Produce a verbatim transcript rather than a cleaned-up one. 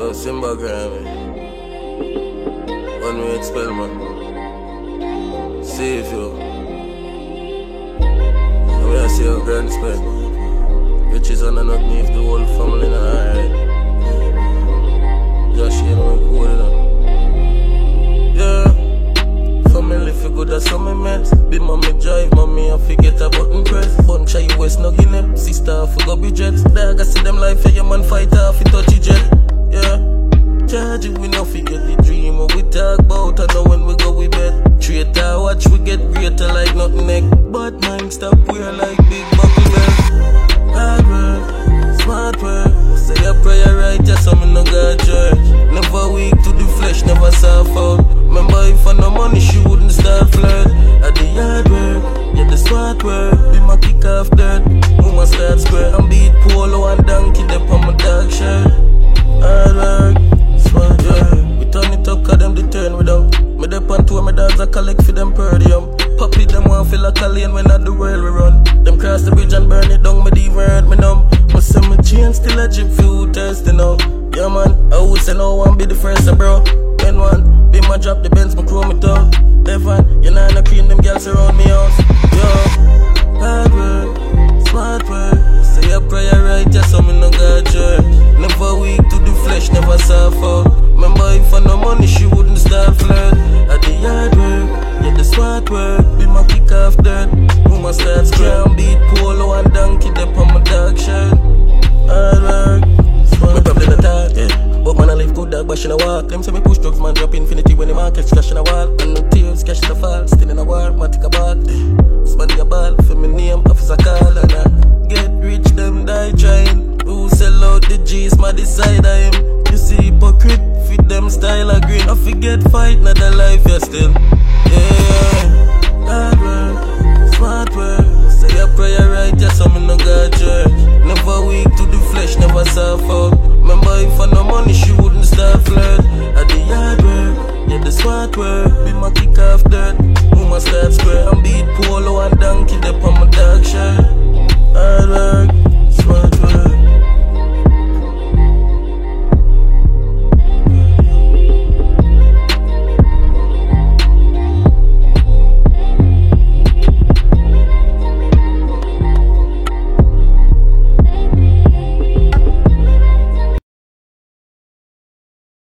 Yo, Simba Grammy. One way expel, man. Save you. I'm gonna see your grand spend. Riches on and underneath the whole family now, alright. Just you know, cool enough. Yeah. Family feel good, that's how me met. Be mommy drive, mommy, I forget a button press. Bunch of U S no Guinea, sister for go be jets. Dog, I see them life, yeah, man fight off, it touchy jet. Yeah. Charge it, we no forget the dream. What we talk about, I know when we go, we bet. Traitor, watch, we get greater like nothing neck. But mind stop, we're like big buckle bell. Hard work, smart work. Say a prayer right, just so me no got church. Never weak to the flesh, never soft out. Remember, if I no money, she wouldn't start flirt. At the hard work, yeah, the smart work. Be my kick off dirt, mama start square. And beat polo and donkey, they on my dog shirt. Hard work, smart work. We turn it up, cause them they turn without. Me dep on tour, my dogs I collect for them purdium. Puppy them want feel like a lane when at the world we run. Them cross the bridge and burn it down, me the hurt me numb. Must say my chain still a drip for testing out. Yeah man, I would say no one be the first bro. Then one, be my drop the Benz, my chrome it up. Devon, you know I cream them girls around me house. Yo, hard work, smart work. Say a prayer right, just so me no got church. Never weak to the flesh, never soft out. Remember if I no money, she wouldn't start flirt. At the hard work, yeah the smart work. Be my kick off dirt, mama start scram. Beat polo and donkey, they on my dog shirt. Hard work, smart. Me probably not hard, yeah. But man I live good dog, bash in a walk. Them say me push drugs, man drop infinity when the market cash in a wall. And no tears, cash in a fall, still in a war, man take a ball. Span the ball, for me name, officer call. And I get rich, them die trying. Who sell out the G's, my decide I am. You see hypocrite, fit them style of green. I forget fight, not the life, yeah still. Yeah, hard work, smart work.